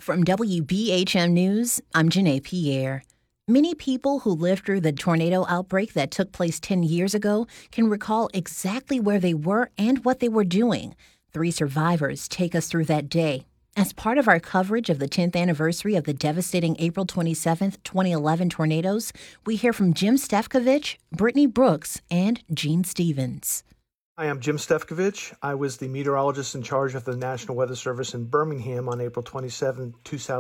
From WBHM News, I'm Janae Pierre. Many people who lived through the tornado outbreak that took place 10 years ago can recall exactly where they were and what they were doing. 3 survivors take us through that day. As part of our coverage of the 10th anniversary of the devastating April 27, 2011 tornadoes, we hear from Jim Stefkovich, Brittany Brooks, and Gene Stevens. Hi, I'm Jim Stefkovich. I was the meteorologist in charge of the National Weather Service in Birmingham on April 27,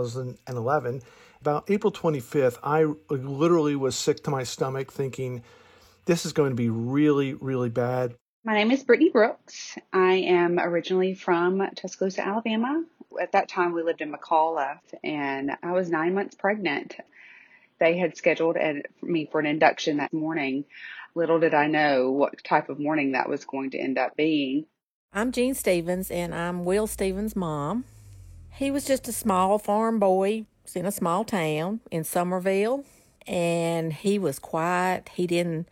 2011. About April 25th, I literally was sick to my stomach thinking, this is going to be really, really bad. My name is Brittany Brooks. I am originally from Tuscaloosa, Alabama. At that time, we lived in McAuliffe, and I was 9 months pregnant. They had scheduled me for an induction that morning. Little did I know what type of morning that was going to end up being. I'm Gene Stevens, and I'm Will Stevens' mom. He was just a small farm boy in a small town in Summerville, and he was quiet. He didn't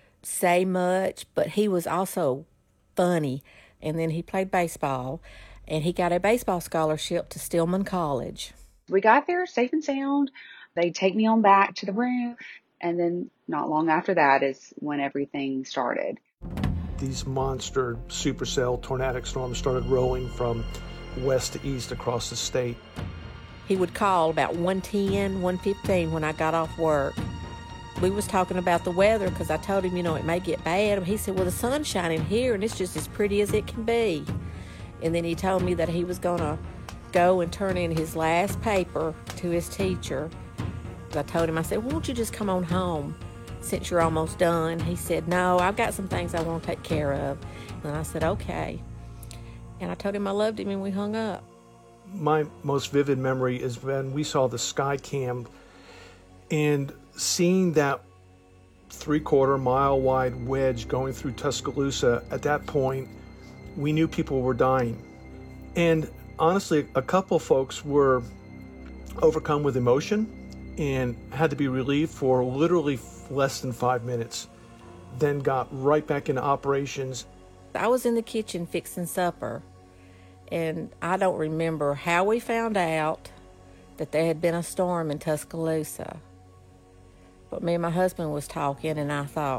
say much, but he was also funny. And then he played baseball, and he got a baseball scholarship to Stillman College. We got there safe and sound. They take me on back to the room, and then not long after that is when everything started. These monster supercell tornadic storms started rolling from west to east across the state. He would call about 1:10, 1:15 when I got off work. We was talking about the weather because I told him, it may get bad. He said, well, the sun's shining here and it's just as pretty as it can be. And then he told me that he was going to go and turn in his last paper to his teacher. I told him, I said, won't you just come on home since you're almost done? He said, no, I've got some things I want to take care of. And I said, okay. And I told him I loved him and we hung up. My most vivid memory is when we saw the sky cam and seeing that 3/4 mile wide wedge going through Tuscaloosa. At that point, we knew people were dying. And honestly, a couple folks were overcome with emotion and had to be relieved for literally less than 5 minutes, then got right back into operations. I was in the kitchen fixing supper, and I don't remember how we found out that there had been a storm in Tuscaloosa. But me and my husband was talking, and I thought,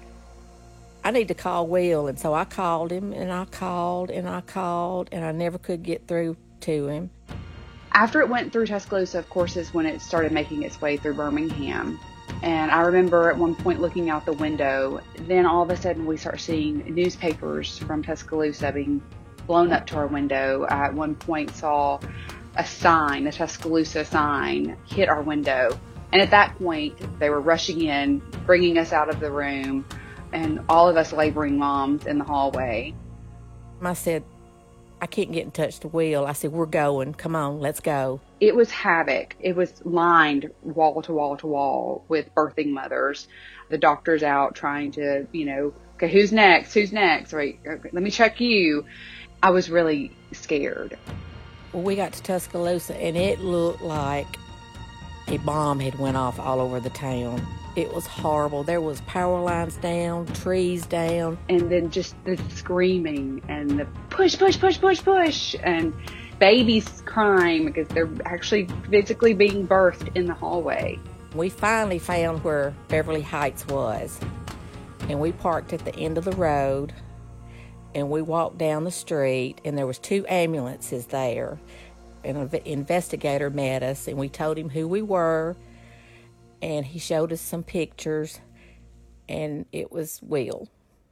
I need to call Will. And so I called him, and I called, and I called, and I never could get through to him. After it went through Tuscaloosa, of course, is when it started making its way through Birmingham. And I remember at one point looking out the window, then all of a sudden we start seeing newspapers from Tuscaloosa being blown up to our window. I at one point saw a Tuscaloosa sign, hit our window. And at that point, they were rushing in, bringing us out of the room, and all of us laboring moms in the hallway. I said, I can't get in touch to Will. I said, we're going. Come on, let's go. It was havoc. It was lined wall to wall to wall with birthing mothers. The doctor's out trying to, okay, who's next? Who's next? Right, let me check you. I was really scared. Well, we got to Tuscaloosa, and it looked like a bomb had went off all over the town. It was horrible. There was power lines down, trees down. And then just the screaming and the push, push, push, push, push. And babies crying because they're actually physically being birthed in the hallway. We finally found where Beverly Heights was. And we parked at the end of the road. And we walked down the street. And there was 2 ambulances there. And an investigator met us. And we told him who we were. And he showed us some pictures, and it was Will.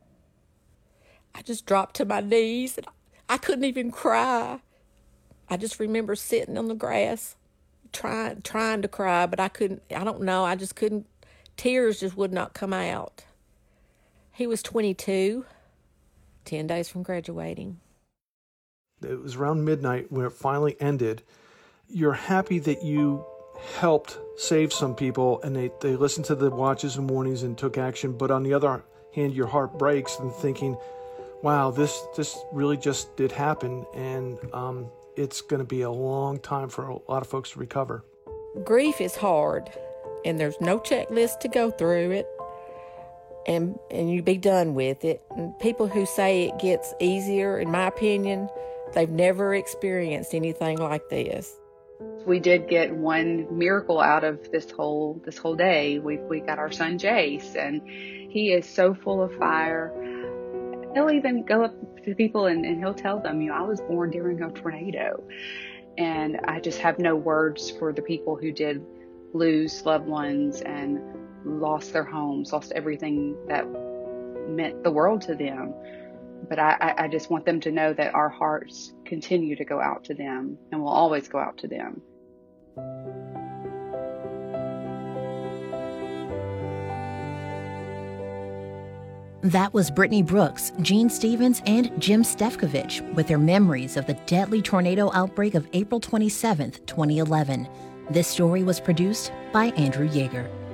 I just dropped to my knees, and I couldn't even cry. I just remember sitting on the grass, trying to cry, but I couldn't. I don't know. I just couldn't. Tears just would not come out. He was 22, 10 days from graduating. It was around midnight when it finally ended. You're happy that you helped save some people, and they listened to the watches and warnings and took action. But on the other hand, your heart breaks and thinking, wow, this really just did happen, and it's going to be a long time for a lot of folks to recover. Grief is hard, and there's no checklist to go through it, and you be done with it. And people who say it gets easier, in my opinion, they've never experienced anything like this. We did get one miracle out of this whole day. We got our son Jace, and he is so full of fire. He'll even go up to people and he'll tell them, I was born during a tornado. And I just have no words for the people who did lose loved ones and lost their homes, lost everything that meant the world to them. But I just want them to know that our hearts continue to go out to them and will always go out to them. That was Brittany Brooks, Gene Stevens, and Jim Stefkovich with their memories of the deadly tornado outbreak of April 27, 2011. This story was produced by Andrew Yeager.